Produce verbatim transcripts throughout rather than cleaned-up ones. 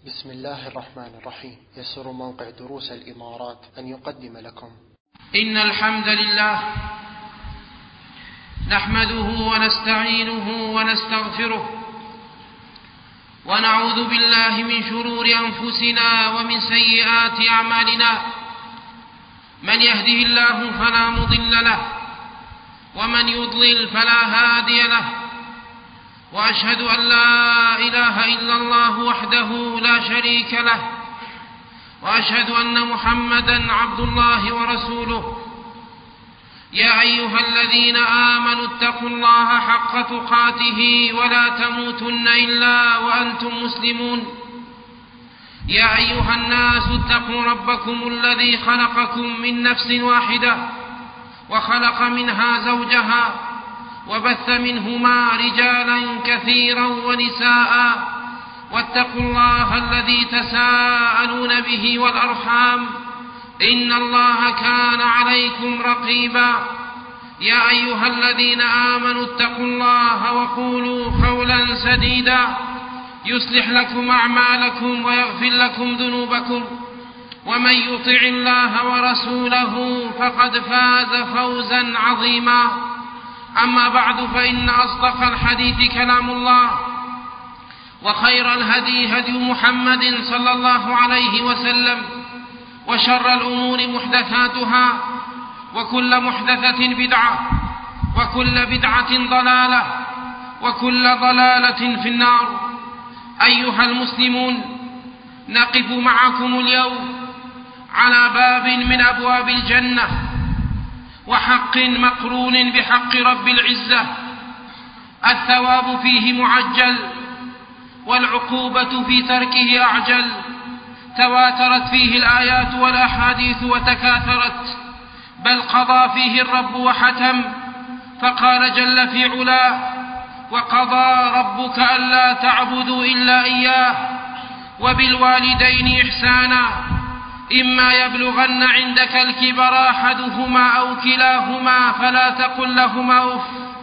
بسم الله الرحمن الرحيم. يسر موقع دروس الإمارات أن يقدم لكم إن الحمد لله نحمده ونستعينه ونستغفره ونعوذ بالله من شرور أنفسنا ومن سيئات أعمالنا. من يهده الله فلا مضل له ومن يضلل فلا هادي له، وأشهد أن لا إله إلا الله وحده لا شريك له، وأشهد أن محمدًا عبد الله ورسوله. يا أيها الذين آمنوا اتقوا الله حق تقاته ولا تموتن إلا وأنتم مسلمون. يا أيها الناس اتقوا ربكم الذي خلقكم من نفس واحدة وخلق منها زوجها وبث منهما رجالا كثيرا ونساء، واتقوا الله الذي تساءلون به والأرحام إن الله كان عليكم رقيبا. يا أيها الذين آمنوا اتقوا الله وقولوا قولا سديدا يصلح لكم أعمالكم ويغفر لكم ذنوبكم، ومن يطع الله ورسوله فقد فاز فوزا عظيما. أما بعد، فإن أصدق الحديث كلام الله، وخير الهدي هدي محمد صلى الله عليه وسلم، وشر الأمور محدثاتها، وكل محدثة بدعة، وكل بدعة ضلالة، وكل ضلالة في النار. أيها المسلمون، نقف معكم اليوم على باب من أبواب الجنة، وحق مقرون بحق رب العزة. الثواب فيه معجل، والعقوبة في تركه أعجل. تواترت فيه الآيات والأحاديث وتكاثرت، بل قضى فيه الرب وحتم، فقال جل في علاه: وقضى ربك ألا تعبدوا إلا إياه وبالوالدين إحسانا إما يبلغن عندك الكبر أحدهما أو كلاهما فلا تقل لهما أف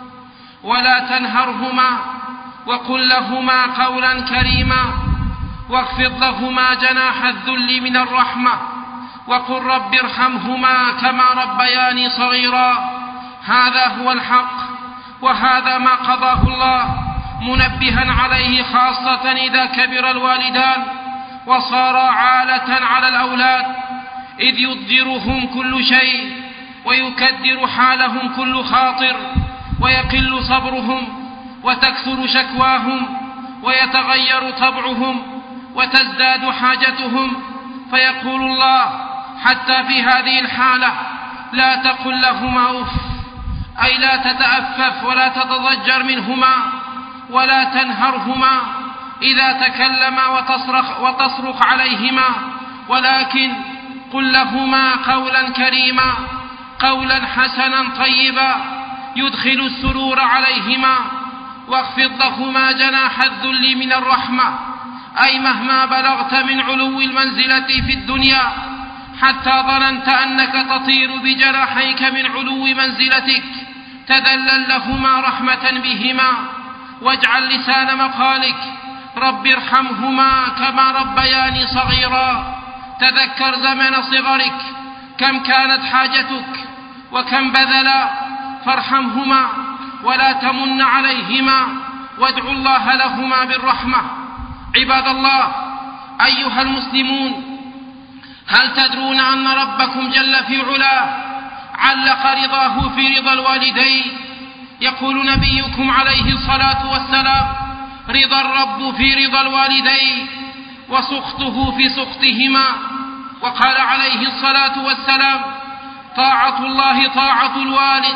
ولا تنهرهما وقل لهما قولا كريما واخفض لهما جناح الذل من الرحمة وقل رب ارحمهما كما ربياني صغيرا. هذا هو الحق، وهذا ما قضاه الله، منبها عليه خاصة إذا كبر الوالدان وصار عالة على الأولاد، إذ يضجرهم كل شيء ويكدر حالهم كل خاطر، ويقل صبرهم وتكثر شكواهم ويتغير طبعهم وتزداد حاجتهم. فيقول الله حتى في هذه الحالة: لا تقل لهما أف، أي لا تتأفف ولا تتضجر منهما، ولا تنهرهما إذا تكلما وتصرخ, وتصرخ عليهما، ولكن قل لهما قولا كريما، قولا حسنا طيبا يدخل السرور عليهما. واخفض لهما جناح الذل من الرحمة، أي مهما بلغت من علو المنزلة في الدنيا حتى ظننت أنك تطير بجناحيك من علو منزلتك، تذلل لهما رحمة بهما، واجعل لسان مقالك: رب ارحمهما كما ربياني صغيرا. تذكر زمن صغرك، كم كانت حاجتك وكم بذلا، فارحمهما ولا تمن عليهما، وادعوا الله لهما بالرحمة. عباد الله، أيها المسلمون، هل تدرون أن ربكم جل في علاه علق رضاه في رضا الوالدين؟ يقول نبيكم عليه الصلاة والسلام: رضا الرب في رضا الوالدين وسخطه في سخطهما. وقال عليه الصلاة والسلام: طاعة الله طاعة الوالد،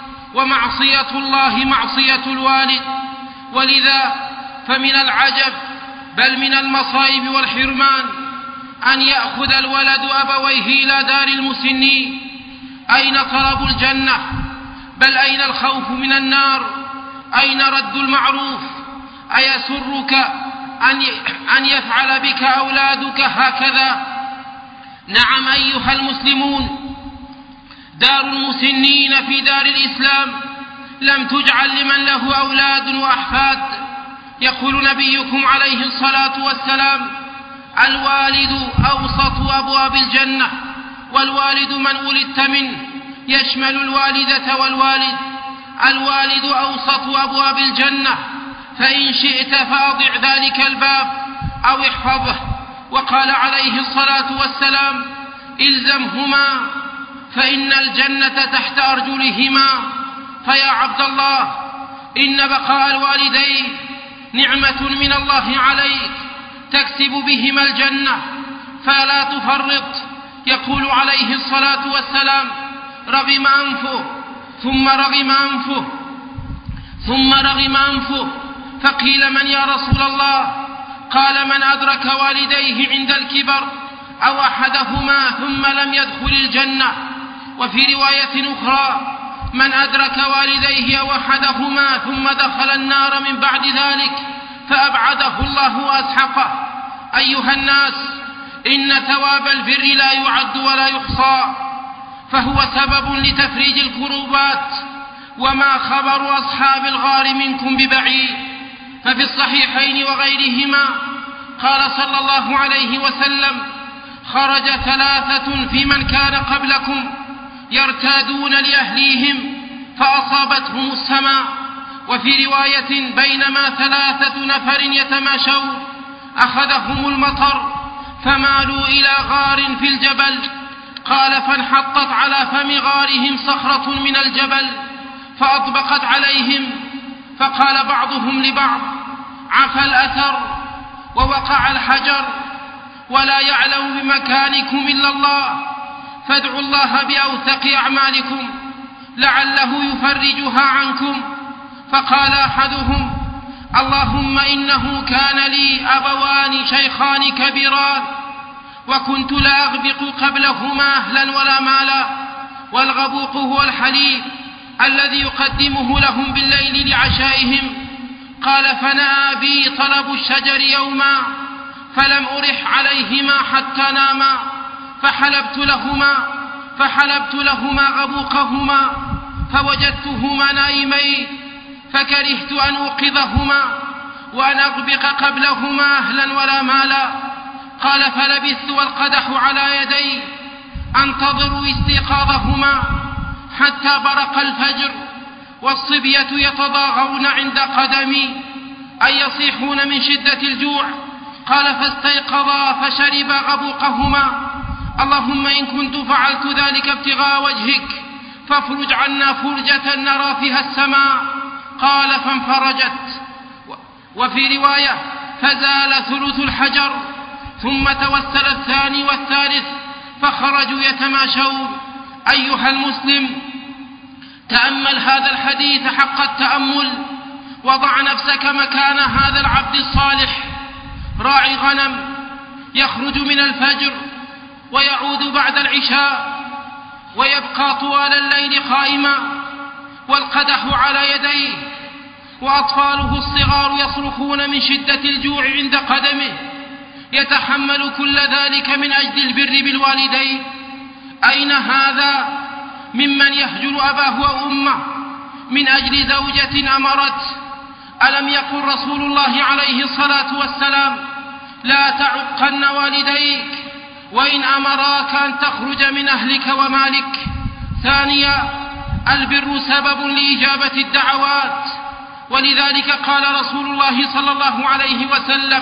ومعصية الله معصية الوالد. ولذا فمن العجب بل من المصائب والحرمان أن يأخذ الولد أبويه إلى دار المسنين. أين طلب الجنة؟ بل أين الخوف من النار؟ أين رد المعروف؟ أيسرك أن يفعل بك أولادك هكذا؟ نعم أيها المسلمون، دار المسنين في دار الإسلام لم تجعل لمن له أولاد وأحفاد. يقول نبيكم عليه الصلاة والسلام: الوالد أوسط أبواب الجنة، والوالد من ولدت منه يشمل الوالدة والوالد. الوالد أوسط أبواب الجنة، فإن شئت فأضع ذلك الباب أو احفظه. وقال عليه الصلاة والسلام: إلزمهما فإن الجنة تحت أرجلهما. فيا عبد الله، إن بقاء الوالدين نعمة من الله عليك تكسب بهما الجنة، فلا تفرط. يقول عليه الصلاة والسلام: رغم أنفه ثم رغم أنفه ثم رغم أنفه. فقيل: من يا رسول الله؟ قال: من أدرك والديه عند الكبر أو أحدهما ثم لم يدخل الجنة. وفي رواية أخرى: من أدرك والديه أو أحدهما ثم دخل النار من بعد ذلك فأبعده الله وأسحقه. أيها الناس، إن ثواب البر لا يعد ولا يحصى، فهو سبب لتفريج الكروبات، وما خبر أصحاب الغار منكم ببعيد. ففي الصحيحين وغيرهما قال صلى الله عليه وسلم: خرج ثلاثة في من كان قبلكم يرتادون لأهليهم فأصابتهم السماء. وفي رواية: بينما ثلاثة نفر يتماشون أخذهم المطر فمالوا إلى غار في الجبل. قال: فانحطت على فم غارهم صخرة من الجبل فأطبقت عليهم، فقال بعضهم لبعض: عفى الأثر ووقع الحجر، ولا يعلم بمكانكم إلا الله، فادعوا الله بأوثق أعمالكم لعله يفرجها عنكم. فقال أحدهم: اللهم إنه كان لي أبوان شيخان كبيران، وكنت لا أغبق قبلهما أهلا ولا مالا، والغبوق هو الحليب الذي يقدمه لهم بالليل لعشائهم. قال: فنأى بي طلب الشجر يوما فلم أرح عليهما حتى ناما، فحلبت لهما فحلبت لهما غبوقهما فوجدتهما نائمين، فكرهت أن أوقظهما وأن أغبق قبلهما أهلا ولا مالا. قال: فلبثت والقدح على يدي أنتظر استيقاظهما حتى برق الفجر، والصبية يتضاغون عند قدمي أي يصيحون من شدة الجوع. قال: فاستيقظا فشربا غبوقهما. اللهم إن كنت فعلت ذلك ابتغاء وجهك فافرج عنا فرجة نرى فيها السماء. قال: فانفرجت. وفي رواية: فزال ثلث الحجر، ثم توسل الثاني والثالث فخرجوا يتماشون. أيها المسلم، تأمل هذا الحديث حق التأمل، وضع نفسك مكان هذا العبد الصالح راعي غنم يخرج من الفجر ويعود بعد العشاء ويبقى طوال الليل قائما والقدح على يديه، وأطفاله الصغار يصرخون من شدة الجوع عند قدمه، يتحمل كل ذلك من أجل البر بالوالدين. أين هذا ممن يهجر أباه وأمه من أجل زوجة أمرت؟ ألم يقل رسول الله عليه الصلاة والسلام: لا تعقن والديك وإن أمراك أن تخرج من أهلك ومالك؟ ثانيا: البر سبب لإجابة الدعوات، ولذلك قال رسول الله صلى الله عليه وسلم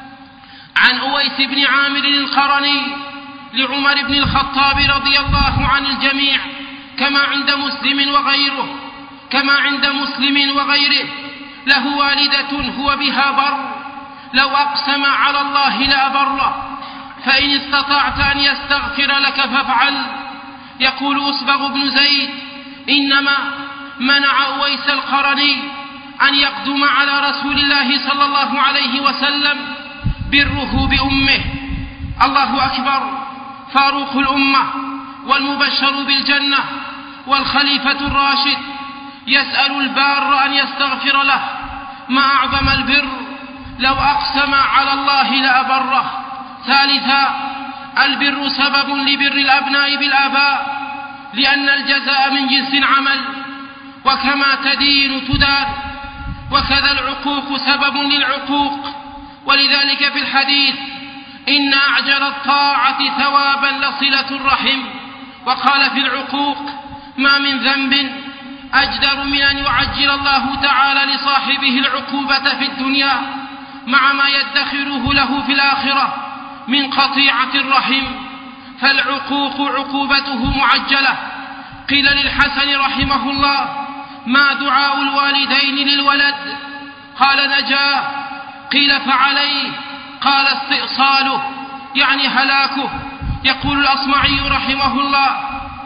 عن أويس بن عامر القرني لعمر بن الخطاب رضي الله عن الجميع كما عند مسلم وغيره كما عند مسلم وغيره: له والدة هو بها بر، لو أقسم على الله لأبره، فإن استطعت أن يستغفر لك فافعل. يقول أسبغ بن زيد: إنما منع أويس القرني أن يقدم على رسول الله صلى الله عليه وسلم بره بأمه. الله أكبر! فاروق الأمة والمبشر بالجنة والخليفة الراشد يسأل البار أن يستغفر له. ما أعظم البر! لو أقسم على الله لأبره. ثالثا: البر سبب لبر الأبناء بالآباء، لأن الجزاء من جنس العمل، وكما تدين تدان، وكذا العقوق سبب للعقوق. ولذلك في الحديث: إن أعجل الطاعة ثوابا لصلة الرحم. وقال في العقوق: ما من ذنب أجدر من أن يعجل الله تعالى لصاحبه العقوبة في الدنيا مع ما يدخره له في الآخرة من قطيعة الرحم، فالعقوق عقوبته معجلة. قيل للحسن رحمه الله: ما دعاء الوالدين للولد؟ قال: نجاه. قيل: فعليه؟ قال: استئصاله، يعني هلاكه. يقول الأصمعي رحمه الله: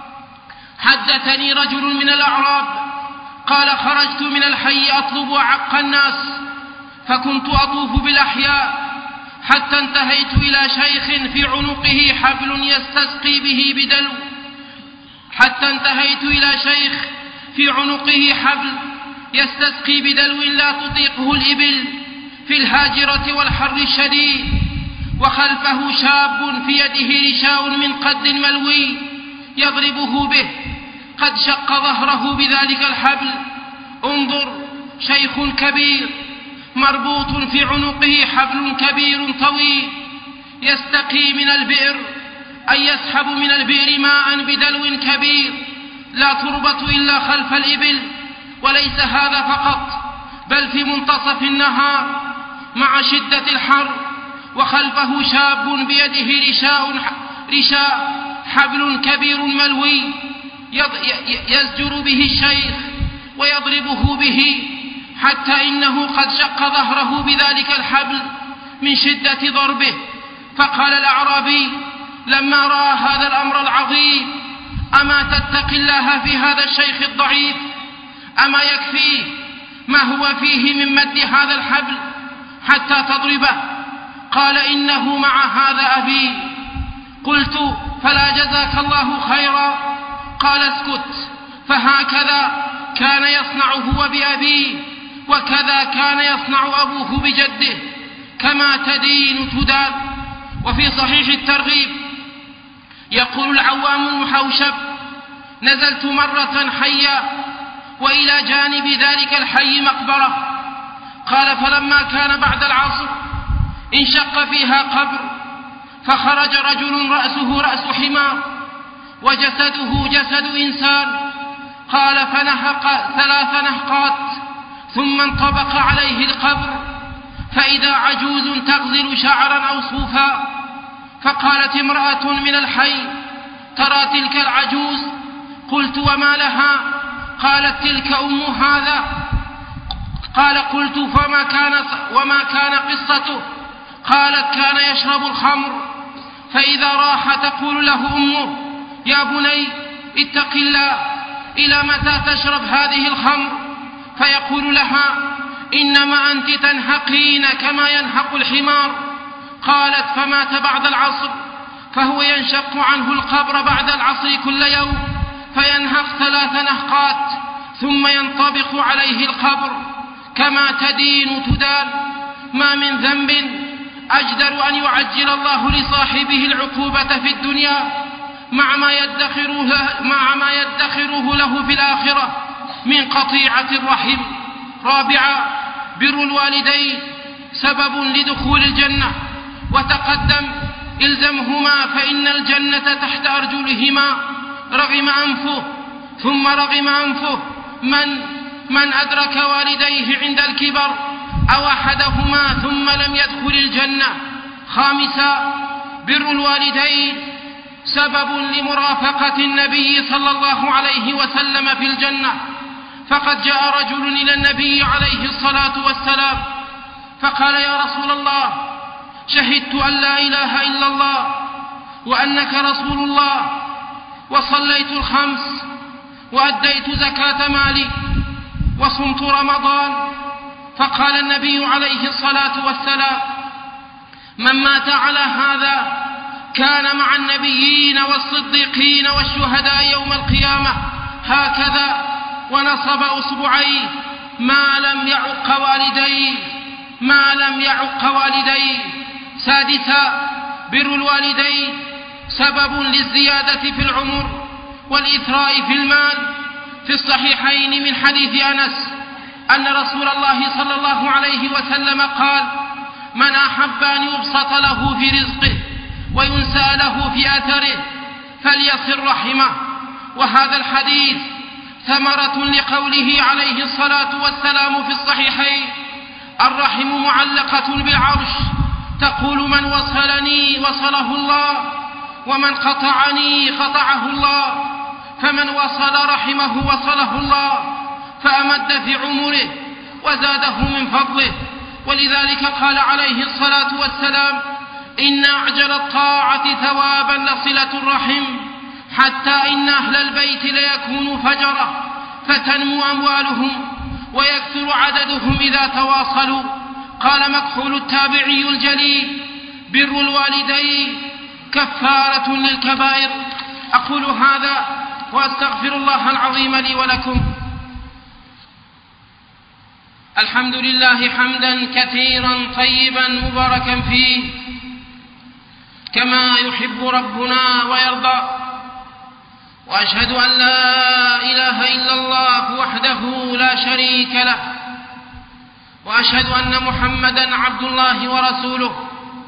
حدثني رجل من الأعراب قال: خرجت من الحي أطلب أعق الناس، فكنت أطوف بالأحياء حتى انتهيت إلى شيخ في عنقه حبل يستسقي به بدلو حتى انتهيت إلى شيخ في عنقه حبل يستسقي بدلو لا تطيقه الإبل في الهاجرة والحر الشديد، وخلفه شاب في يده رشاء من قد ملوي يضربه به، قد شق ظهره بذلك الحبل. انظر، شيخ كبير مربوط في عنقه حبل كبير طويل يستقي من البئر، أي يسحب من البئر ماء بدلو كبير لا تربط إلا خلف الإبل. وليس هذا فقط، بل في منتصف النهار مع شدة الحر وخلفه شاب بيده رشاء, رشاء حبل كبير ملوي يزجر به الشيخ ويضربه به، حتى إنه قد شق ظهره بذلك الحبل من شدة ضربه. فقال الأعرابي لما رأى هذا الأمر العظيم: أما تتق الله في هذا الشيخ الضعيف؟ أما يكفيه ما هو فيه من مد هذا الحبل حتى تضربه؟ قال: إنه مع هذا أبي. قلت: فلا جزاك الله خيرا. قال: اسكت، فهكذا كان يصنع هو بأبيه، وكذا كان يصنع أبوه بجده، كما تدين تدان. وفي صحيح الترغيب يقول العوام المحوشب: نزلت مرة حيا وإلى جانب ذلك الحي مقبرة. قال: فلما كان بعد العصر انشق فيها قبر، فخرج رجل رأسه رأس حمار وجسده جسد إنسان. قال: فنهق ثلاث نهقات ثم انطبق عليه القبر، فإذا عجوز تغزل شعرا أو صوفا. فقالت امرأة من الحي: ترى تلك العجوز؟ قلت: وما لها؟ قالت: تلك أم هذا. قال: قلت: فما كان وما كان قصته؟ قالت: كان يشرب الخمر، فإذا راح تقول له أمه: يا بني اتق الله، إلى متى تشرب هذه الخمر؟ فيقول لها: إنما أنت تنهقين كما ينهق الحمار. قالت: فمات بعد العصر، فهو ينشق عنه القبر بعد العصر كل يوم، فينهق ثلاث نهقات ثم ينطبق عليه القبر، كما تدين تدان. ما من ذنب أجدر أن يعجل الله لصاحبه العقوبة في الدنيا مع ما يدخره, مع ما يدخره له في الآخرة من قطيعة الرحم. رابعا: بر الوالدين سبب لدخول الجنة. وتقدم: إلزمهما فإن الجنة تحت أرجلهما. رغم أنفه ثم رغم أنفه من من أدرك والديه عند الكبر أو أحدهما ثم لم يدخل الجنة. خامسا: بر الوالدين سبب لمرافقة النبي صلى الله عليه وسلم في الجنة. فقد جاء رجل إلى النبي عليه الصلاة والسلام فقال: يا رسول الله، شهدت أن لا إله إلا الله وأنك رسول الله، وصليت الخمس وأديت زكاة مالي وصمت رمضان. فقال النبي عليه الصلاة والسلام: من مات على هذا كان مع النبيين والصديقين والشهداء يوم القيامة. هكذا، ونصب أصبعيه: ما لم يعق والديه، ما لم يعق والديه. سادسا: بر الوالدين سبب للزيادة في العمر والإثراء في المال. في الصحيحين من حديث أنس أن رسول الله صلى الله عليه وسلم قال: من أحب أن يبسط له في رزقه وينسى له في أثره فليصل رحمه. وهذا الحديث ثمرة لقوله عليه الصلاة والسلام في الصحيحين: الرحم معلقة بالعرش، تقول من وصلني وصله الله، ومن قطعني قطعه الله، فمن وصل رحمه وصله الله، فأمد في عمره وزاده من فضله. ولذلك قال عليه الصلاة والسلام: إن أعجل الطاعة ثوابا لصلة الرحم، حتى إن أهل البيت ليكونوا فجرة فتنمو أموالهم ويكثر عددهم إذا تواصلوا. قال مكحول التابعي الجليل: بر الوالدين كفارة للكبائر. أقول هذا وأستغفر الله العظيم لي ولكم. الحمد لله حمدا كثيرا طيبا مباركا فيه كما يحب ربنا ويرضى، وأشهد أن لا إله إلا الله وحده لا شريك له، وأشهد أن محمدا عبد الله ورسوله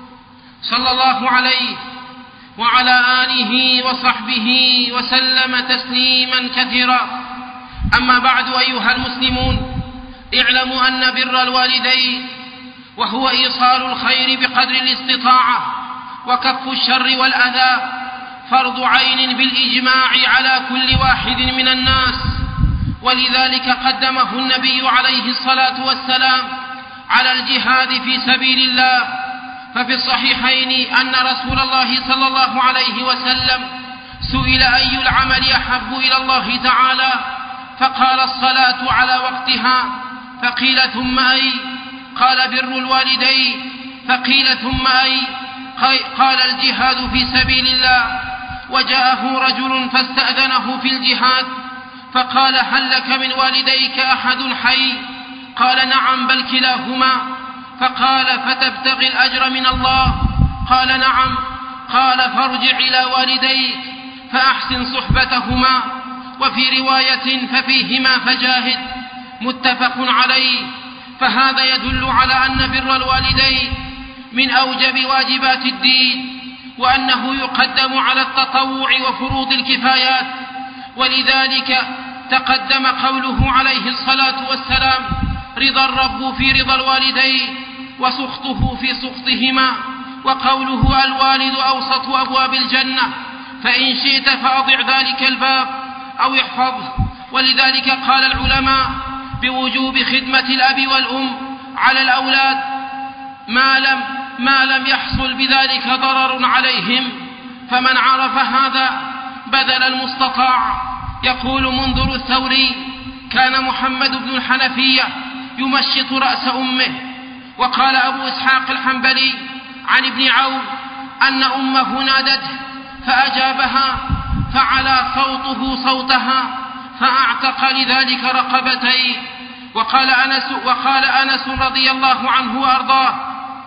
صلى الله عليه وعلى آله وصحبه وسلم تسليما كثيرا. أما بعد، أيها المسلمون، اعلموا أن بر الوالدين وهو إيصال الخير بقدر الاستطاعة وكف الشر والأذى فرض عين بالإجماع على كل واحد من الناس، ولذلك قدمه النبي عليه الصلاة والسلام على الجهاد في سبيل الله. ففي الصحيحين أن رسول الله صلى الله عليه وسلم سئل: أي العمل أحب إلى الله تعالى؟ فقال: الصلاة على وقتها. فقيل: ثم أي؟ قال: بر الوالدين. فقيل: ثم أي؟ قال: الجهاد في سبيل الله. وجاءه رجل فاستأذنه في الجهاد فقال: هل لك من والديك أحد حي؟ قال: نعم، بل كلاهما. فقال: فتبتغي الأجر من الله؟ قال: نعم. قال: فارجع إلى والديك فأحسن صحبتهما. وفي رواية: ففيهما فجاهد. متفق عليه. فهذا يدل على أن بر الوالدين من أوجب واجبات الدين، وأنه يقدم على التطوع وفروض الكفايات. ولذلك تقدم قوله عليه الصلاة والسلام: رضا الرب في رضا الوالدين وسخطه في سخطهما. وقوله: الوالد أوسط أبواب الجنة، فإن شئت فأضع ذلك الباب أو احفظه. ولذلك قال العلماء بوجوب خدمة الأب والأم على الأولاد ما لم, ما لم يحصل بذلك ضرر عليهم. فمن عرف هذا بذل المستطاع. يقول منذر الثوري: كان محمد بن الحنفية يمشط رأس أمه. وقال أبو إسحاق الحنبلي عن ابن عون أن أمه نادته فأجابها فعلى صوته صوتها فأعتق لذلك رقبتين. وقال أنس, وقال أنس رضي الله عنه وأرضاه: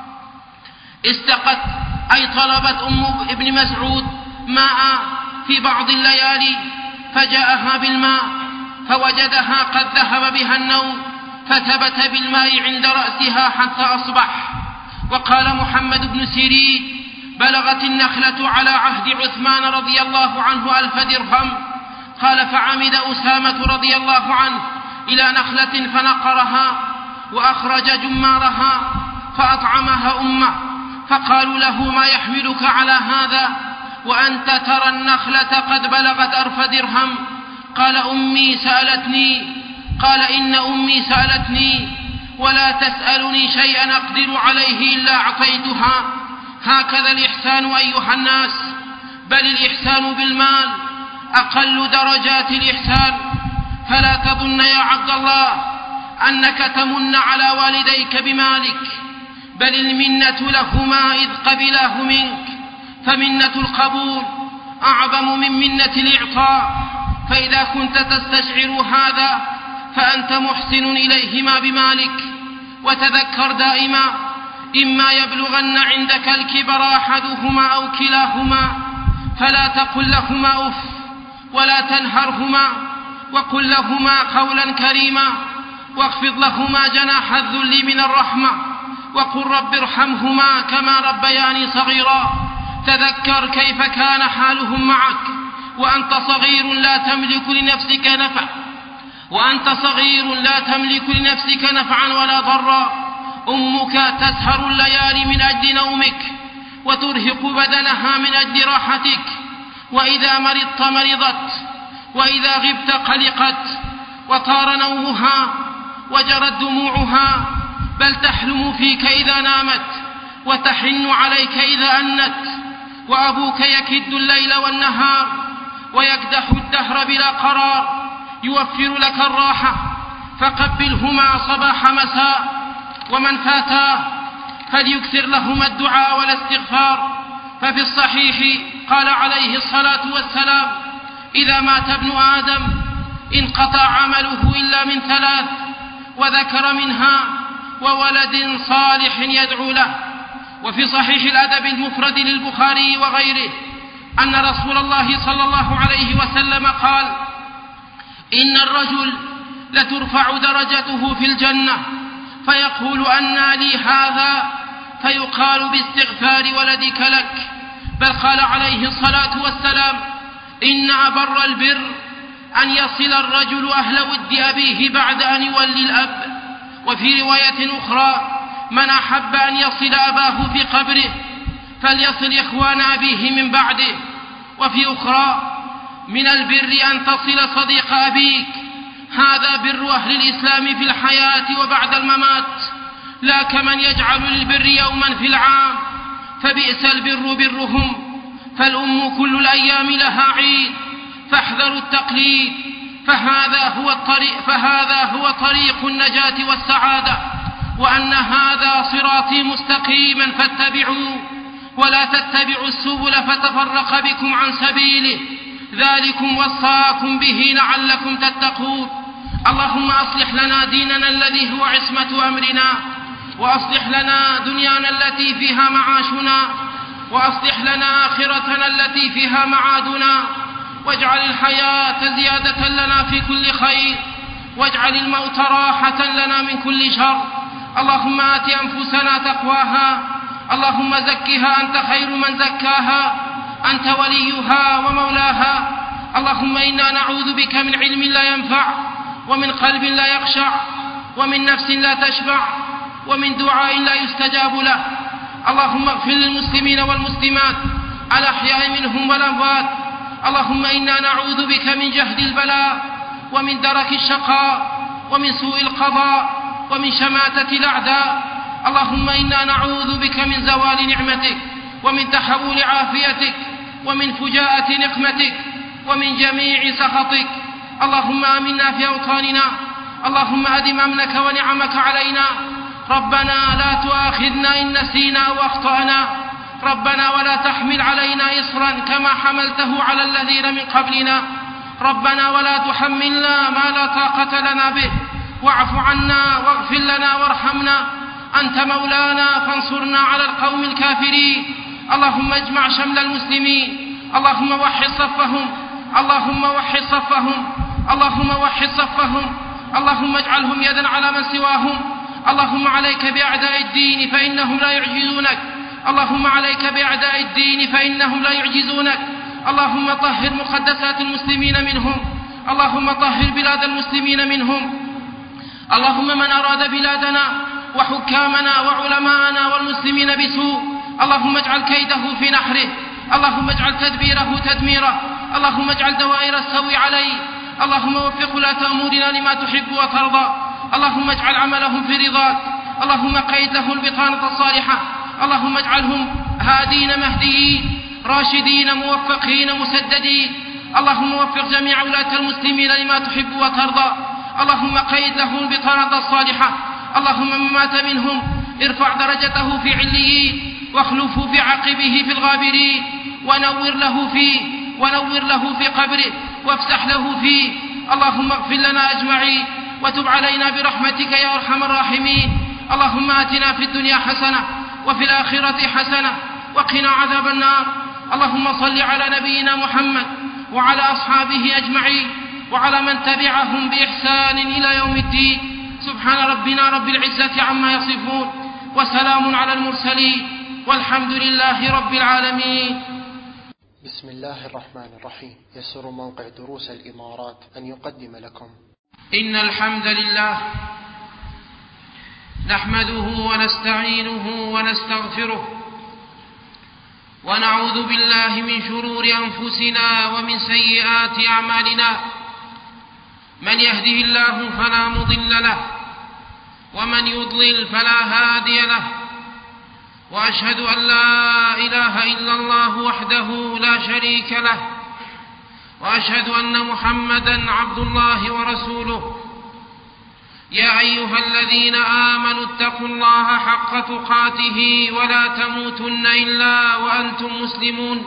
استقت أي طلبت أم ابن مسعود ماء في بعض الليالي فجاءها بالماء فوجدها قد ذهب بها النوم فثبت بالماء عند رأسها حتى أصبح. وقال محمد بن سيرين: بلغت النخلة على عهد عثمان رضي الله عنه ألف درهم. قال: فعمد أسامة رضي الله عنه إلى نخلة فنقرها وأخرج جمارها فأطعمها أمه. فقالوا له: ما يحملك على هذا وأنت ترى النخلة قد بلغت ألف درهم؟ قال: أمي سألتني. قال: إن أمي سألتني ولا تسألني شيئا أقدر عليه إلا أعطيتها. هكذا الإحسان أيها الناس، بل الإحسان بالمال أقل درجات الإحسان. فلا تظن يا عبد الله أنك تمن على والديك بمالك، بل المنة لهما إذ قبلاه منك، فمنة القبول أعظم من منة الإعطاء. فإذا كنت تستشعر هذا فأنت محسن إليهما بمالك. وتذكر دائما: إما يبلغن عندك الكبر أحدهما أو كلاهما فلا تقل لهما أف ولا تنهرهما، وقل لهما قولا كريما، واخفض لهما جناح الذل من الرحمة. وقل رب ارحمهما كما ربياني صغيرا. تذكر كيف كان حالهم معك وأنت صغير لا تملك لنفسك نفع وأنت صغير لا تملك لنفسك نفعا ولا ضرا. أمك تسهر الليالي من أجل نومك وترهق بدنها من أجل راحتك، وإذا مرضت مرضت، وإذا غبت قلقت، وطار نومها وجرت دموعها، بل تحلم فيك إذا نامت وتحن عليك إذا أنت. وأبوك يكد الليل والنهار ويكدح الدهر بلا قرار يوفر لك الراحة، فقبلهما صباح مساء، ومن فاتاه فليكثر لهما الدعاء والاستغفار. ففي الصحيح قال عليه الصلاة والسلام: إذا مات ابن آدم انقطع عمله إلا من ثلاث، وذكر منها وولد صالح يدعو له. وفي صحيح الأدب المفرد للبخاري وغيره أن رسول الله صلى الله عليه وسلم قال: إن الرجل لترفع درجته في الجنة فيقول أنى لي هذا، فيقال باستغفار ولدك لك. بل قال عليه الصلاة والسلام: إن أبر البر أن يصل الرجل أهل ود أبيه بعد أن يولي الأب. وفي رواية أخرى: من أحب أن يصل أباه في قبره فليصل إخوان أبيه من بعده. وفي أخرى: من البر أن تصل صديق أبيك. هذا بر أهل الإسلام في الحياة وبعد الممات، لا كمن يجعل للبر يوما في العام، فبئس البر برهم. فالأم كل الأيام لها عيد، فاحذروا التقليد، فهذا هو الطريق, فهذا هو طريق النجاة والسعادة. وأن هذا صراطي مستقيما فاتبعوه، ولا تتبعوا السبل فتفرق بكم عن سبيله، ذلكم وصاكم به لعلكم تتقون. اللهم أصلح لنا ديننا الذي هو عصمة أمرنا، وأصلح لنا دنيانا التي فيها معاشنا، وأصلح لنا آخرتنا التي فيها معادنا، واجعل الحياة زيادة لنا في كل خير، واجعل الموت راحة لنا من كل شر. اللهم آت أنفسنا تقواها، اللهم زكها أنت خير من زكاها، أنت وليها ومولاها. اللهم إنا نعوذ بك من علم لا ينفع، ومن قلب لا يخشع، ومن نفس لا تشبع، ومن دعاء لا يستجاب له. اللهم اغفر للمسلمين والمسلمات الأحياء منهم والأموات. اللهم إنا نعوذ بك من جهد البلاء، ومن درك الشقاء، ومن سوء القضاء، ومن شماتة الأعداء. اللهم إنا نعوذ بك من زوال نعمتك، ومن تحول عافيتك، ومن فجاءة نقمتك، ومن جميع سخطك. اللهم آمنا في أوطاننا، اللهم أدم أمنك ونعمك علينا. ربنا لا تؤاخذنا إن نسينا أو أخطأنا، ربنا ولا تحمل علينا إصرا كما حملته على الذين من قبلنا، ربنا ولا تحملنا ما لا طاقة لنا به، واعف عنا واغفر لنا وارحمنا، أنت مولانا فانصرنا على القوم الكافرين. اللهم اجمع شمل المسلمين، اللهم وحد صفهم، اللهم وحد صفهم، اللهم وحد صفهم، اللهم اجعلهم يدا على من سواهم. اللهم عليك بأعداء الدين فإنهم لا يعجزونك، اللهم عليك بأعداء الدين فإنهم لا يعجزونك. اللهم طهر مقدسات المسلمين منهم، اللهم طهر بلاد المسلمين منهم. اللهم من أراد بلادنا وحكامنا وعلماءنا والمسلمين بسوء، اللهم اجعل كيده في نحره، اللهم اجعل تدبيره تدميره، اللهم اجعل دوائر السوء عليه. اللهم وفق ولاة أمورنا لما تحب وترضى، اللهم اجعل عملهم في رضاك، اللهم قيد له البطانة الصالحة، اللهم اجعلهم هادين مهديين راشدين موفقين مسددين. اللهم وفق جميع ولاة المسلمين لما تحب وترضى، اللهم قيد له البطانة الصالحة. اللهم من مات منهم ارفع درجته في عليين، واخلفه في عقبه في الغابرين، ونور له فيه ونور له في قبره، وافسح له فيه. اللهم اغفر لنا أجمعين، وتب علينا برحمتك يا أرحم الراحمين. اللهم آتنا في الدنيا حسنة وفي الآخرة حسنة وقنا عذاب النار. اللهم صل على نبينا محمد وعلى أصحابه أجمعين وعلى من تبعهم بإحسان إلى يوم الدين. سبحان ربنا رب العزة عما يصفون، وسلام على المرسلين والحمد لله رب العالمين. بسم الله الرحمن الرحيم. يسر موقع دروس الإمارات أن يقدم لكم إن الحمد لله نحمده ونستعينه ونستغفره ونعوذ بالله من شرور أنفسنا ومن سيئات أعمالنا. من يهده الله فلا مضل له ومن يضلل فلا هادي له، وأشهد أن لا إله إلا الله وحده لا شريك له، وأشهد أن محمدًا عبد الله ورسوله. يا أيها الذين آمنوا اتقوا الله حق تقاته ولا تموتن إلا وأنتم مسلمون.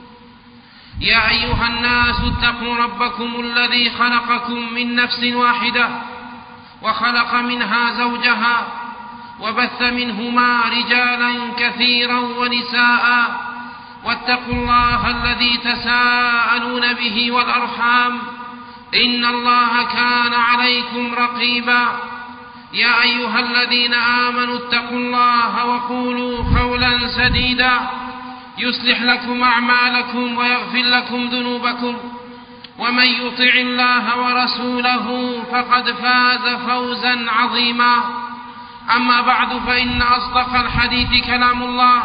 يا أيها الناس اتقوا ربكم الذي خلقكم من نفس واحدة وخلق منها زوجها وبث منهما رجالا كثيرا ونساء، واتقوا الله الذي تساءلون به والأرحام إن الله كان عليكم رقيبا. يا أيها الذين آمنوا اتقوا الله وقولوا قولا سديدا يصلح لكم أعمالكم ويغفر لكم ذنوبكم، ومن يطع الله ورسوله فقد فاز فوزا عظيما. أما بعد، فإن أصدق الحديث كلام الله،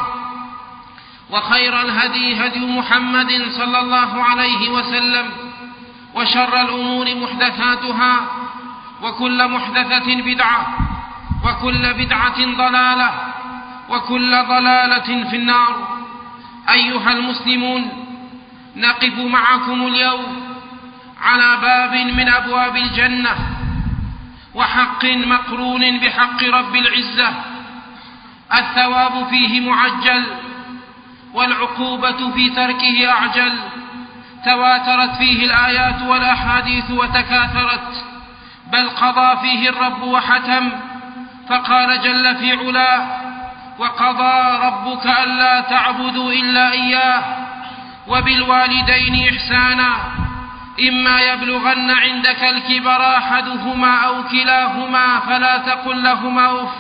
وخير الهدي هدي محمد صلى الله عليه وسلم، وشر الأمور محدثاتها، وكل محدثة بدعة، وكل بدعة ضلالة، وكل ضلالة في النار. أيها المسلمون، نقف معكم اليوم على باب من أبواب الجنة، وحق مقرون بحق رب العزة. الثواب فيه معجل، والعقوبة في تركه أعجل. تواترت فيه الآيات والأحاديث وتكاثرت، بل قضى فيه الرب وحتم، فقال جل في علاه: وقضى ربك ألا تعبدوا إلا إياه وبالوالدين إحسانا إما يبلغن عندك الكبر أحدهما أو كلاهما فلا تقل لهما أف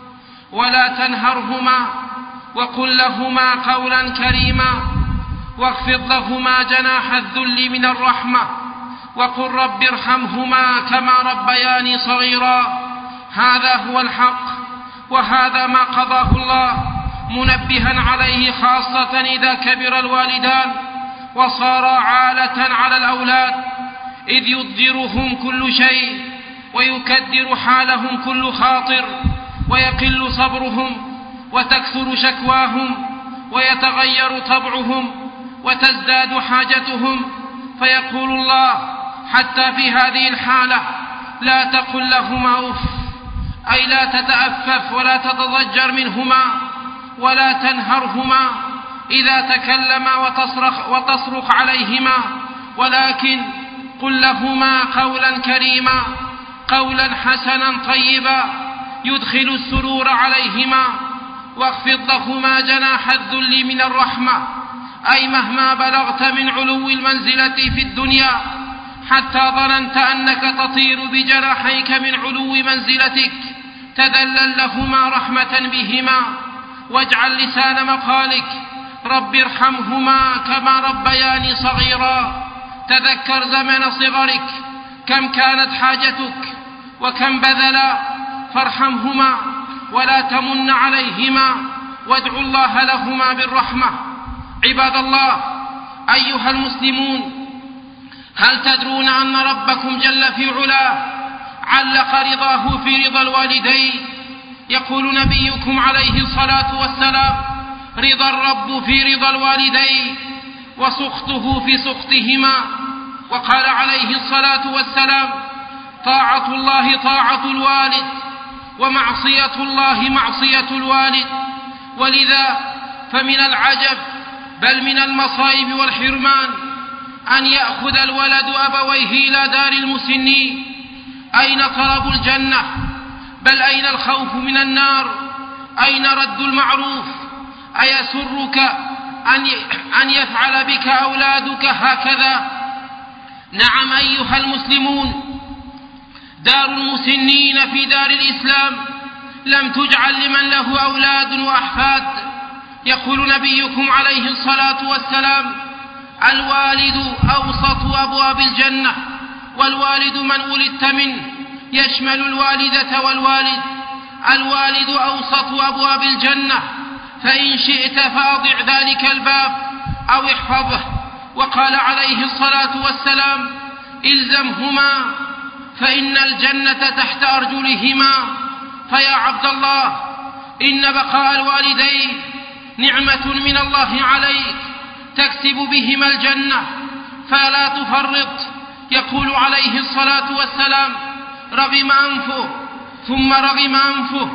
ولا تنهرهما وقل لهما قولا كريما واخفض لهما جناح الذل من الرحمة وقل رب ارحمهما كما ربياني صغيرا. هذا هو الحق، وهذا ما قضاه الله، منبها عليه خاصة إذا كبر الوالدان وصار عالة على الأولاد، إذ يضجرهم كل شيء ويكدر حالهم كل خاطر، ويقل صبرهم وتكثر شكواهم ويتغير طبعهم وتزداد حاجتهم. فيقول الله حتى في هذه الحالة: لا تقل لهما أف، أي لا تتأفف ولا تتضجر منهما، ولا تنهرهما إذا تكلما وتصرخ, وتصرخ عليهما، ولكن قل لهما قولا كريما، قولا حسنا طيبا يدخل السرور عليهما. واخفض لهما جناح الذل من الرحمة، أي مهما بلغت من علو المنزلة في الدنيا حتى ظننت أنك تطير بجناحيك من علو منزلتك، تذلل لهما رحمة بهما، واجعل لسان مقالك: رب ارحمهما كما ربياني صغيرا. تذكر زمن صغرك، كم كانت حاجتك وكم بذلا، فارحمهما ولا تمن عليهما، وادعوا الله لهما بالرحمة. عباد الله، أيها المسلمون، هل تدرون أن ربكم جل في علاه علق رضاه في رضا الوالدين؟ يقول نبيكم عليه الصلاة والسلام: رضا الرب في رضا الوالدين وسخطه في سخطهما. وقال عليه الصلاة والسلام: طاعة الله طاعة الوالد، ومعصية الله معصية الوالد. ولذا فمن العجب بل من المصائب والحرمان أن يأخذ الولد أبويه إلى دار المسنين. أين طلب الجنة؟ بل أين الخوف من النار؟ أين رد المعروف؟ أيسرك أن يفعل بك أولادك هكذا؟ نعم أيها المسلمون، دار المسنين في دار الإسلام لم تجعل لمن له أولاد وأحفاد. يقول نبيكم عليه الصلاة والسلام: الوالد أوسط أبواب الجنة، والوالد من ولدت منه يشمل الوالدة والوالد. الوالد أوسط أبواب الجنة، فإن شئت فأضع ذلك الباب أو احفظه. وقال عليه الصلاة والسلام: إلزمهما فإن الجنة تحت أرجلهما. فيا عبد الله، إن بقاء الوالدين نعمة من الله عليك تكسب بهما الجنة، فلا تفرط. يقول عليه الصلاة والسلام: رغم أنفه ثم رغم أنفه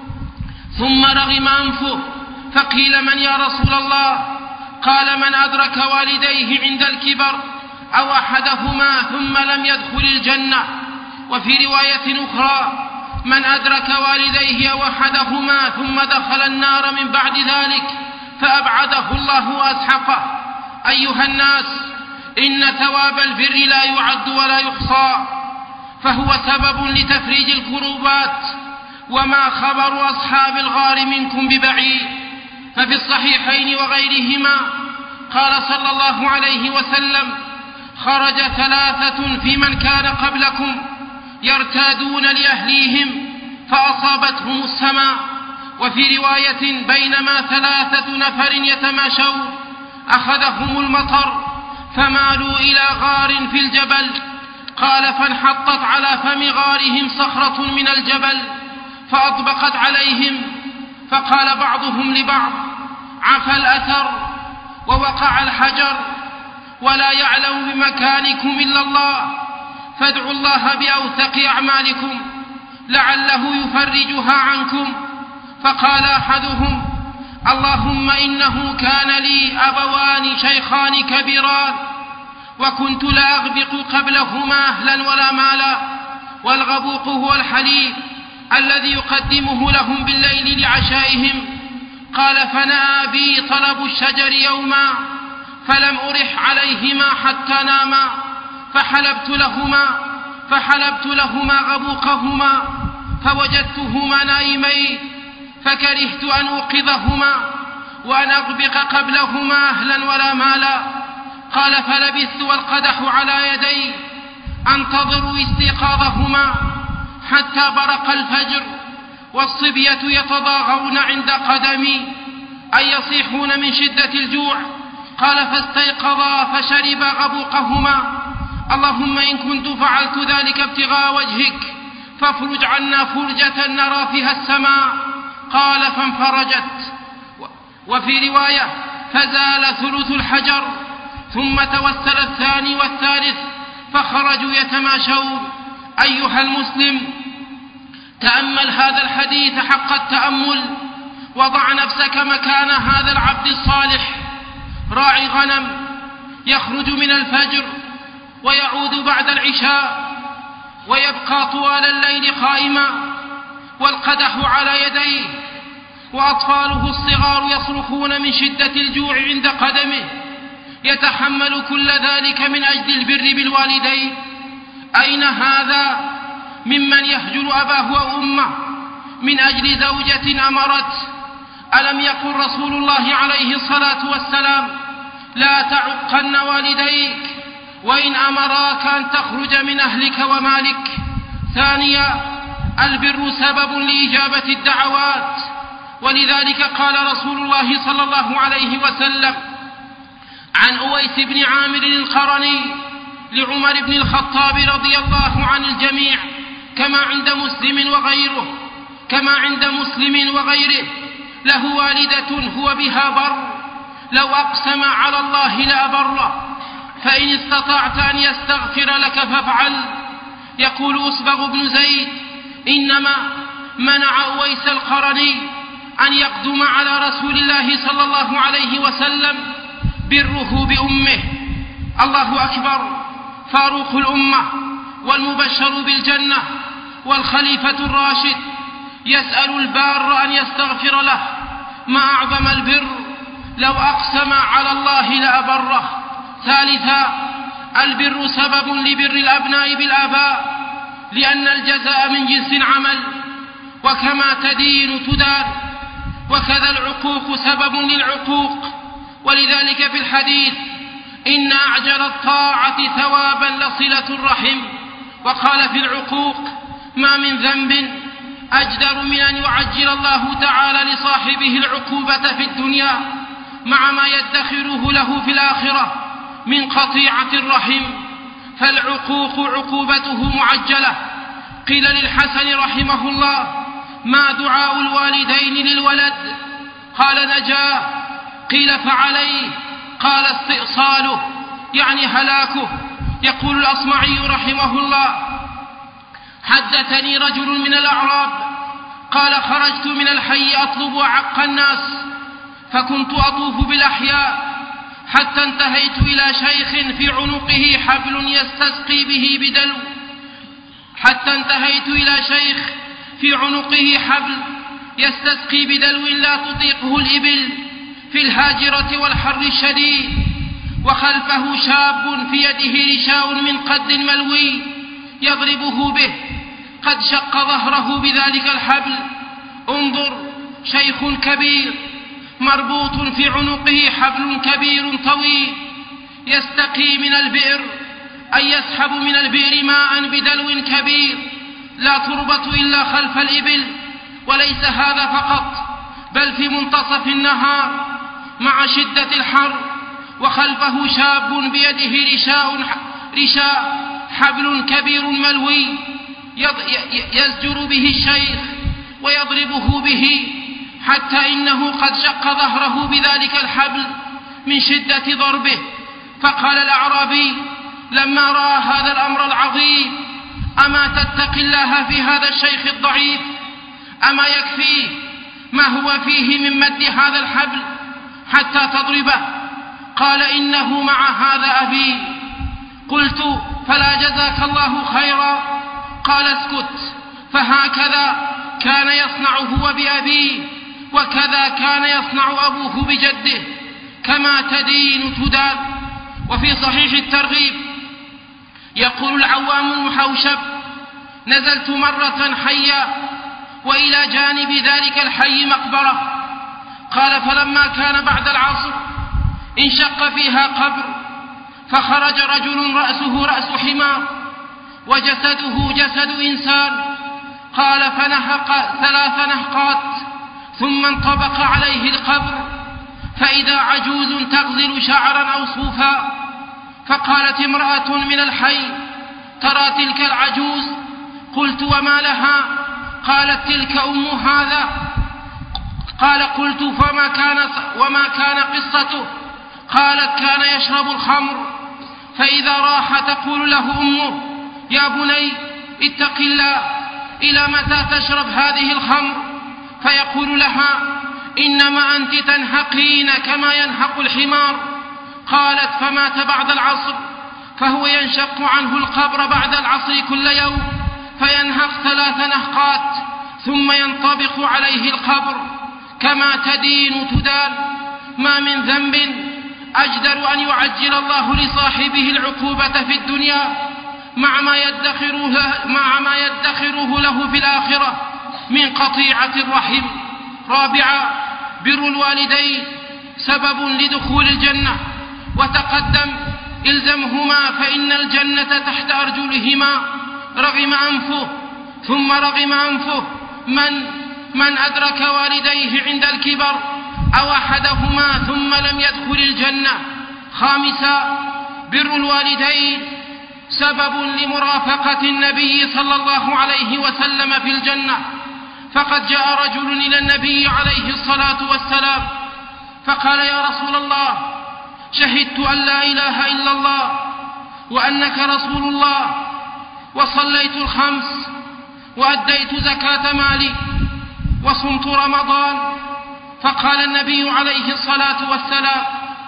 ثم رغم أنفه. فقيل: من يا رسول الله؟ قال: من أدرك والديه عند الكبر أو أحدهما ثم لم يدخل الجنة. وفي رواية أخرى: من أدرك والديه أو أحدهما ثم دخل النار من بعد ذلك فأبعده الله وأسحقه. أيها الناس، إن ثواب البر لا يعد ولا يحصى، فهو سبب لتفريج الكروبات، وما خبر أصحاب الغار منكم ببعيد. ففي الصحيحين وغيرهما قال صلى الله عليه وسلم: خرج ثلاثة في من كان قبلكم يرتادون لأهليهم فأصابتهم السماء. وفي رواية: بينما ثلاثة نفر يتماشون أخذهم المطر فمالوا إلى غار في الجبل. قال: فانحطت على فم غارهم صخرة من الجبل فأطبقت عليهم، فقال بعضهم لبعض: عفى الأثر ووقع الحجر، ولا يعلم بمكانكم إلا الله، فادعوا الله بأوثق أعمالكم لعله يفرجها عنكم. فقال أحدهم: اللهم إنه كان لي أبوان شيخان كبيران، وكنت لا أغبق قبلهما أهلا ولا مالا. والغبوق هو الحليب الذي يقدمه لهم بالليل لعشائهم. قال: فنأى بي طلب الشجر يوما فلم أرح عليهما حتى ناما، فحلبت لهما فحلبت لهما غبوقهما فوجدتهما نائمين، فكرهت أن أوقظهما وأن أغبق قبلهما أهلا ولا مالا. قال: فلبثت والقدح على يدي أنتظر استيقاظهما حتى برق الفجر، والصبية يتضاغون عند قدمي أي يصيحون من شدة الجوع. قال: فاستيقظا فشربا غبوقهما. اللهم إن كنت فعلت ذلك ابتغاء وجهك فافرج عنا فرجة نرى فيها السماء. قال: فانفرجت. وفي رواية: فزال ثلث الحجر، ثم توسل الثاني والثالث فخرجوا يتماشون. أيها المسلم، تأمل هذا الحديث حق التأمل، وضع نفسك مكان هذا العبد الصالح راعي غنم يخرج من الفجر ويعود بعد العشاء ويبقى طوال الليل قائما والقدح على يديه، وأطفاله الصغار يصرخون من شدة الجوع عند قدمه، يتحمل كل ذلك من أجل البر بالوالدين. أين هذا ممن يهجر أباه وأمه من أجل زوجة أمرت؟ ألم يقل رسول الله عليه الصلاة والسلام: لا تعقن والديك وإن أمراك أن تخرج من أهلك ومالك؟ ثانيا: البر سبب لإجابة الدعوات، ولذلك قال رسول الله صلى الله عليه وسلم عن أويس بن عامر القرني لعمر بن الخطاب رضي الله عن الجميع كما عند مسلم وغيره كما عند مسلم وغيره: له والدة هو بها بر، لو أقسم على الله لأبره، فإن استطعت أن يستغفر لك فافعل. يقول أصبغ بن زيد: إنما منع أويس القرني أن يقدم على رسول الله صلى الله عليه وسلم بره بأمه. الله أكبر! فاروق الأمة والمبشر بالجنة والخليفة الراشد يسأل البار أن يستغفر له. ما أعظم البر! لو أقسم على الله لأبره. ثالثا: البر سبب لبر الأبناء بالآباء، لأن الجزاء من جنس العمل، وكما تدين تدان، وكذا العقوق سبب للعقوق. ولذلك في الحديث: إن أعجل الطاعة ثوابا لصلة الرحم. وقال في العقوق: ما من ذنب أجدر من أن يعجل الله تعالى لصاحبه العقوبة في الدنيا مع ما يدخره له في الآخرة من قطيعة الرحم، فالعقوق عقوبته معجلة. قيل للحسن رحمه الله: ما دعاء الوالدين للولد؟ قال: نجا. قيل: فعليه؟ قال: استئصاله، يعني هلاكه. يقول الأصمعي رحمه الله: حدثني رجل من الأعراب قال: خرجت من الحي أطلب أعق الناس، فكنت أطوف بالأحياء حتى انتهيت إلى شيخ في عنقه حبل يستسقي به بدلو حتى انتهيت إلى شيخ في عنقه حبل يستسقي بدلو لا تطيقه الإبل في الهاجرة والحر الشديد، وخلفه شاب في يده رشاء من قد ملوي يضربه به، قد شق ظهره بذلك الحبل. انظر، شيخ كبير مربوط في عنقه حبل كبير طويل يستقي من البئر، أي يسحب من البئر ماء بدلو كبير لا تربة إلا خلف الإبل. وليس هذا فقط، بل في منتصف النهار مع شدة الحر وخلفه شاب بيده رشاء رشاء حبل كبير ملوي يزجر به الشيخ ويضربه به، حتى إنه قد شق ظهره بذلك الحبل من شدة ضربه. فقال الأعرابي لما رأى هذا الأمر العظيم: أما تتقي الله في هذا الشيخ الضعيف؟ أما يكفيه ما هو فيه من مد هذا الحبل حتى تضربه؟ قال: إنه مع هذا أبي. قلت: فلا جزاك الله خيرا. قال: اسكت، فهكذا كان يصنع هو بأبيه، وكذا كان يصنع أبوه بجده، كما تدين تدان. وفي صحيح الترغيب يقول العوام المحوشب: نزلت مرة حيا وإلى جانب ذلك الحي مقبرة. قال: فلما كان بعد العصر انشق فيها قبر، فخرج رجل رأسه رأس حمار وجسده جسد إنسان. قال: فنهق ثلاث نهقات ثم انطبق عليه القبر، فإذا عجوز تغزل شعرا أو صوفا. فقالت امرأة من الحي: ترى تلك العجوز؟ قلت: وما لها؟ قالت: تلك أم هذا. قال: قلت: فما كان وما كان قصته؟ قالت: كان يشرب الخمر، فإذا راح تقول له أمه: يا بني اتق الله، إلى متى تشرب هذه الخمر؟ فيقول لها: إنما أنت تنهقين كما ينهق الحمار. قالت: فمات بعد العصر، فهو ينشق عنه القبر بعد العصر كل يوم، فينهق ثلاث نهقات ثم ينطبق عليه القبر، كما تدين تدان. ما من ذنب أجدر أن يعجل الله لصاحبه العقوبة في الدنيا مع ما يدخره له, مع ما يدخره له في الآخرة من قطيعة الرحم. رابعا: بر الوالدين سبب لدخول الجنة. وتقدم: إلزمهما فإن الجنة تحت أرجلهما. رغم أنفه ثم رغم أنفه من من أدرك والديه عند الكبر أو أحدهما ثم لم يدخل الجنة. خامسا: بر الوالدين سبب لمرافقة النبي صلى الله عليه وسلم في الجنة. فقد جاء رجل إلى النبي عليه الصلاة والسلام فقال: يا رسول الله، شهدت أن لا إله إلا الله وأنك رسول الله، وصليت الخمس وأديت زكاة مالي وصمت رمضان. فقال النبي عليه الصلاة والسلام: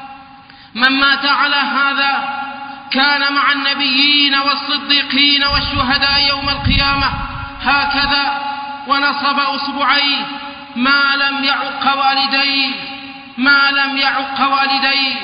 من مات على هذا كان مع النبيين والصديقين والشهداء يوم القيامة. هكذا، ونصب أصبعيه: ما لم يعق والديه، ما لم يعق والديه.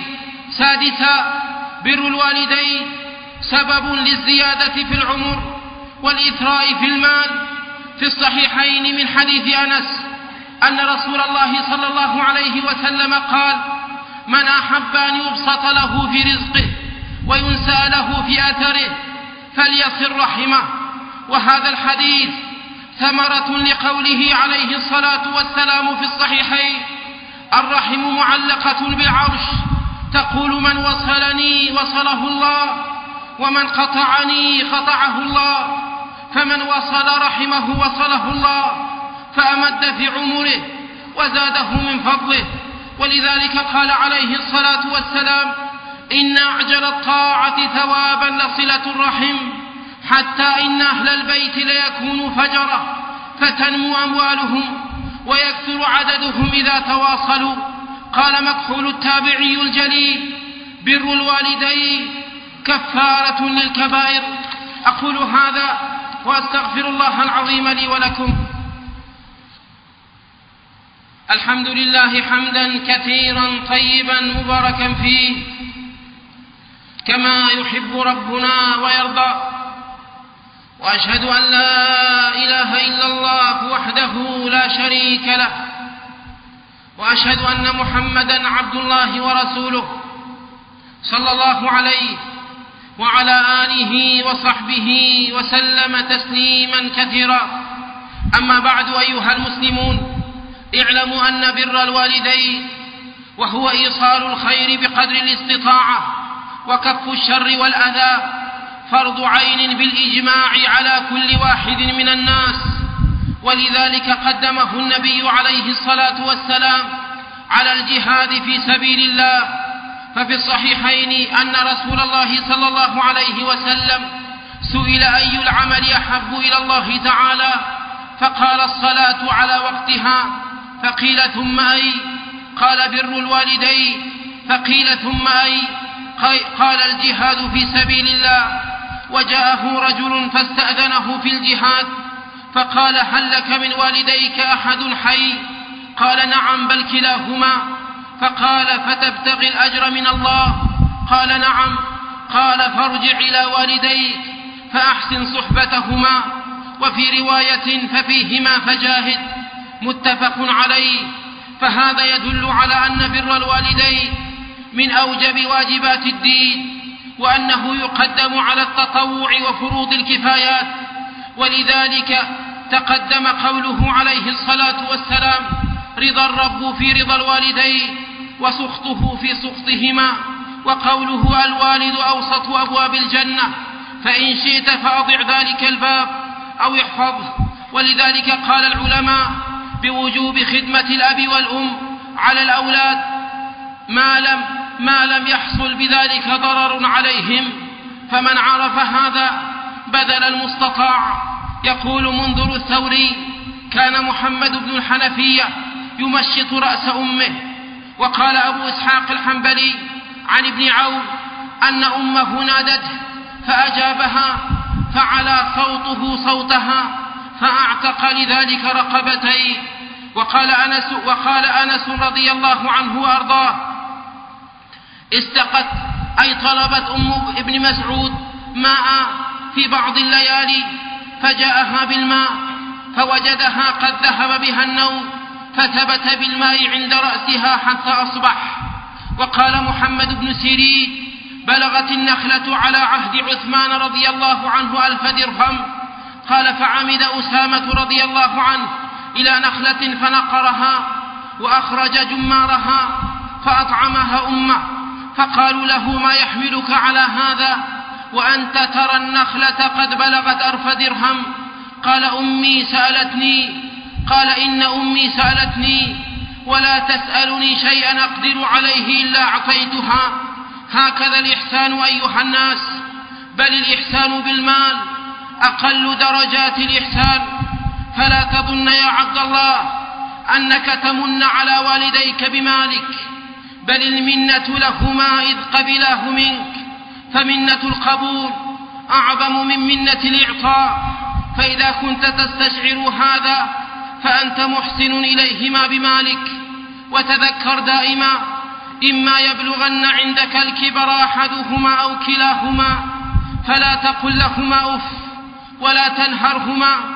سادسا: بر الوالدين سبب للزيادة في العمر والإثراء في المال. في الصحيحين من حديث أنس أن رسول الله صلى الله عليه وسلم قال: من أحب أن يبسط له في رزقه وينسى له في أثره فليصل رحمه. وهذا الحديث ثمرة لقوله عليه الصلاة والسلام في الصحيحين: الرحم معلقة بالعرش تقول من وصلني وصله الله ومن قطعني قطعه الله، فمن وصل رحمه وصله الله فأمد في عمره وزاده من فضله. ولذلك قال عليه الصلاة والسلام: إن أعجل الطاعة ثوابا لصلة الرحم، حتى إن أهل البيت ليكونوا فجرة فتنمو أموالهم ويكثر عددهم إذا تواصلوا. قال مكحول التابعي الجليل: بر الوالدين كفارة للكبائر. أقول هذا وأستغفر الله العظيم لي ولكم. الحمد لله حمدا كثيرا طيبا مباركا فيه كما يحب ربنا ويرضى، وأشهد أن لا إله إلا الله وحده لا شريك له، وأشهد أن محمدا عبد الله ورسوله صلى الله عليه وعلى آله وصحبه وسلم تسليما كثيرا. أما بعد، أيها المسلمون، اعلموا أن بر الوالدين وهو إيصال الخير بقدر الاستطاعة وكف الشر والأذى فرض عين بالإجماع على كل واحد من الناس، ولذلك قدمه النبي عليه الصلاة والسلام على الجهاد في سبيل الله. ففي الصحيحين أن رسول الله صلى الله عليه وسلم سئل: أي العمل أحب إلى الله تعالى؟ فقال: الصلاة على وقتها. فقيل: ثم أي؟ قال: بر الوالدين. فقيل: ثم أي؟ قال: الجهاد في سبيل الله. وجاءه رجل فاستأذنه في الجهاد فقال: هل لك من والديك أحد حي؟ قال: نعم، بل كلاهما. فقال: فتبتغي الأجر من الله؟ قال: نعم. قال: فارجع إلى والديك فأحسن صحبتهما. وفي رواية: ففيهما فجاهد. متفق عليه. فهذا يدل على أن بر الوالدين من أوجب واجبات الدين، وأنه يقدم على التطوع وفروض الكفايات. ولذلك تقدم قوله عليه الصلاة والسلام: رضا الرب في رضا الوالدين وسخطه في سخطهما. وقوله: الوالد أوسط أبواب الجنة، فإن شئت فأضع ذلك الباب أو احفظه. ولذلك قال العلماء بوجوب خدمة الأب والأم على الأولاد ما لم, ما لم يحصل بذلك ضرر عليهم. فمن عرف هذا بذل المستطاع. يقول منذر الثوري: كان محمد بن الحنفية يمشط رأس أمه. وقال أبو إسحاق الحنبلي عن ابن عون أن أمه نادته فأجابها فعلى صوته صوتها فأعتق لذلك رقبتين. وقال أنس, وقال أنس رضي الله عنه وأرضاه: استقت أي طلبت أم ابن مسعود ماء في بعض الليالي فجاءها بالماء فوجدها قد ذهب بها النوم فثبت بالماء عند رأسها حتى أصبح. وقال محمد بن سيرين: بلغت النخلة على عهد عثمان رضي الله عنه ألف درهم. قال: فعمد أسامة رضي الله عنه إلى نخلة فنقرها وأخرج جمارها فأطعمها أمه، فقالوا له: ما يحملك على هذا وأنت ترى النخلة قد بلغت ألف درهم؟ قال: أمي سألتني. قال: إن أمي سألتني ولا تسألني شيئا أقدر عليه إلا أعطيتها. هكذا الإحسان أيها الناس، بل الإحسان بالمال أقل درجات الإحسان. فلا تظن يا عبد الله أنك تمن على والديك بمالك، بل المنة لهما إذ قبلاه منك، فمنة القبول أعظم من منة الإعطاء. فإذا كنت تستشعر هذا فأنت محسن إليهما بمالك. وتذكر دائما: إما يبلغن عندك الكبر أحدهما أو كلاهما فلا تقل لهما أف ولا تنهرهما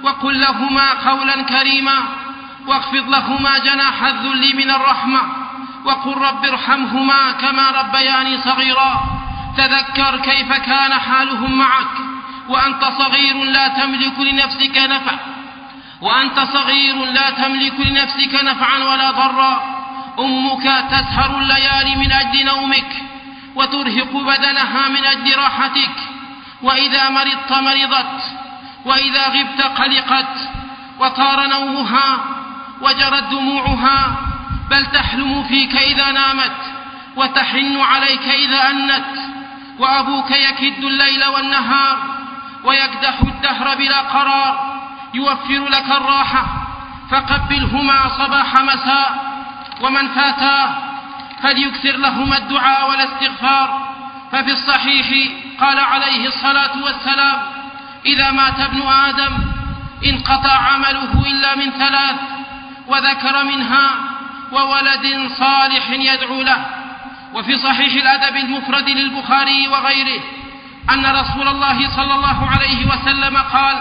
وقل لهما قولا كريما واخفض لهما جناح الذل من الرحمة وقل رب ارحمهما كما ربياني صغيرا. تذكر كيف كان حالهم معك وأنت صغير لا تملك لنفسك نفع وأنت صغير لا تملك لنفسك نفعا ولا ضرا. أمك تسهر الليالي من أجل نومك وترهق بدنها من أجل راحتك، وإذا مرضت مرضت، وإذا غبت قلقت، وطار نومها وجرت دموعها، بل تحلم فيك إذا نامت وتحن عليك إذا أنت. وأبوك يكد الليل والنهار ويكدح الدهر بلا قرار يوفر لك الراحة، فقبلهما صباح مساء، ومن فاتاه فليكثر لهما الدعاء والاستغفار. ففي الصحيح قال عليه الصلاة والسلام: إذا مات ابن آدم انقطع عمله إلا من ثلاث، وذكر منها وولد صالح يدعو له. وفي صحيح الأدب المفرد للبخاري وغيره أن رسول الله صلى الله عليه وسلم قال: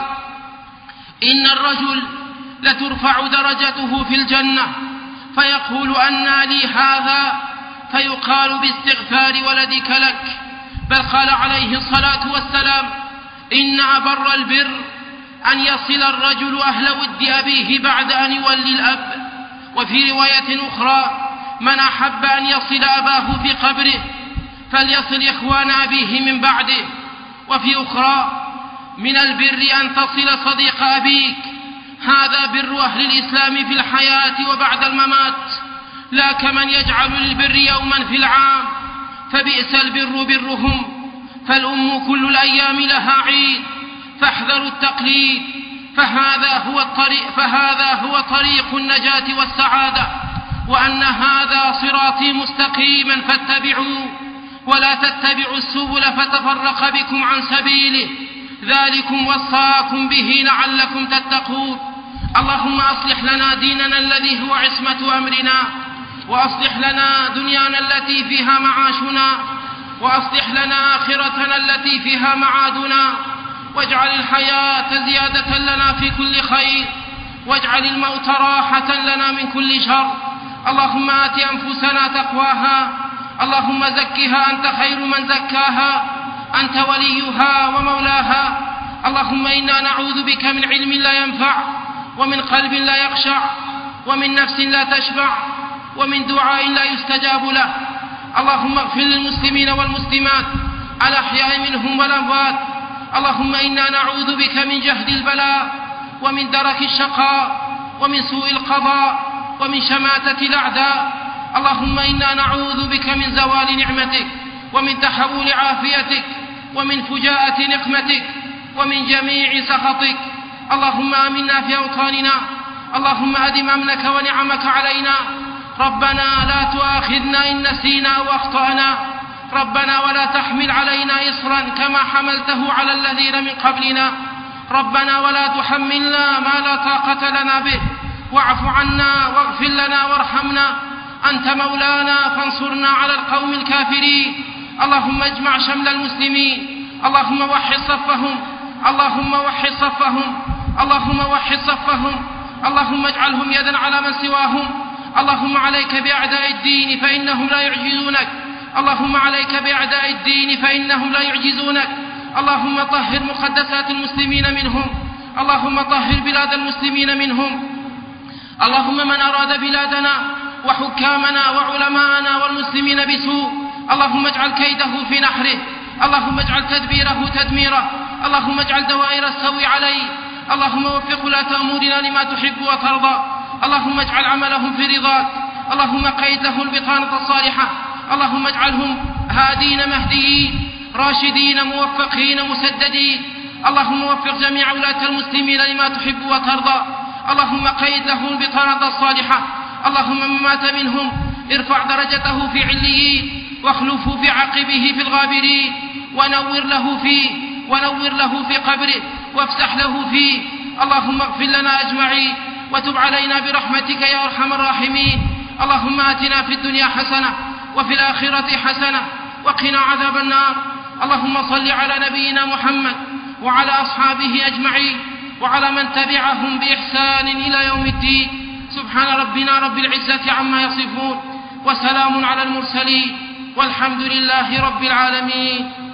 إن الرجل لترفع درجته في الجنة فيقول أنى لي هذا، فيقال باستغفار ولدك لك. بل قال عليه الصلاة والسلام: إن أبر البر أن يصل الرجل أهل ود أبيه بعد أن يولي الأب. وفي رواية أخرى: من أحب أن يصل أباه في قبره فليصل إخوان أبيه من بعده. وفي أخرى: من البر أن تصل صديق أبيك. هذا بر أهل الإسلام في الحياة وبعد الممات، لا كمن يجعل للبر يوما في العام، فبئس البر برهم. فالأم كل الأيام لها عيد، فاحذروا التقليد، فهذا هو الطريق, فهذا هو طريق النجاة والسعادة. وأن هذا صراطي مستقيما فاتبعوه ولا تتبعوا السبل فتفرق بكم عن سبيله، ذلكم وصاكم به لعلكم تتقون. اللهم أصلح لنا ديننا الذي هو عصمة أمرنا، وأصلح لنا دنيانا التي فيها معاشنا، وأصلح لنا آخرتنا التي فيها معادنا، واجعل الحياة زيادة لنا في كل خير، واجعل الموت راحة لنا من كل شر. اللهم آت أنفسنا تقواها، اللهم زكها أنت خير من زكاها، أنت وليها ومولاها. اللهم إنا نعوذ بك من علم لا ينفع، ومن قلب لا يخشع، ومن نفس لا تشبع، ومن دعاء لا يستجاب له. اللهم اغفر للمسلمين والمسلمات الأحياء منهم والأموات. اللهم إنا نعوذ بك من جهد البلاء، ومن درك الشقاء، ومن سوء القضاء، ومن شماتة الأعداء. اللهم إنا نعوذ بك من زوال نعمتك، ومن تحول عافيتك، ومن فجاءة نقمتك، ومن جميع سخطك. اللهم آمنا في أوطاننا، اللهم أدم أمنك ونعمك علينا. ربنا لا تؤاخذنا إن نسينا أو أخطأنا، ربنا ولا تحمل علينا إصرا كما حملته على الذين من قبلنا، ربنا ولا تحملنا ما لا طاقة لنا به، واعف عنا واغفر لنا وارحمنا، أنت مولانا فانصرنا على القوم الكافرين. اللهم اجمع شمل المسلمين، اللهم وحد صفهم، اللهم وحد صفهم، اللهم وحد صفهم، اللهم اجعلهم يدا على من سواهم. اللهم عليك بأعداء الدين فإنهم لا يعجزونك، اللهم عليك بأعداء الدين فإنهم لا يعجزونك. اللهم طهر مقدسات المسلمين منهم، اللهم طهر بلاد المسلمين منهم. اللهم من أراد بلادنا وحكامنا وعلماءنا والمسلمين بسوء، اللهم اجعل كيده في نحره، اللهم اجعل تدبيره تدميره، اللهم اجعل دوائر السوء عليه. اللهم وفق ولاة أمورنا لما تحب وترضى، اللهم اجعل عملهم في رضاك، اللهم قيد لهم البطانة الصالحة، اللهم اجعلهم هادين مهديين راشدين موفقين مسددين. اللهم وفق جميع ولاة المسلمين لما تحب وترضى، اللهم قيد لهم البطانة الصالحة. اللهم من مات منهم ارفع درجته في عليين، واخلفه في عقبه في الغابرين، ونور له فيه ونور له في قبره، وافسح له فيه. اللهم اغفر لنا أجمعين، وتب علينا برحمتك يا أرحم الراحمين. اللهم آتنا في الدنيا حسنة وفي الآخرة حسنة وقنا عذاب النار. اللهم صل على نبينا محمد وعلى أصحابه أجمعين، وعلى من تبعهم بإحسان إلى يوم الدين. سبحان ربنا رب العزة عما يصفون، وسلام على المرسلين، والحمد لله رب العالمين.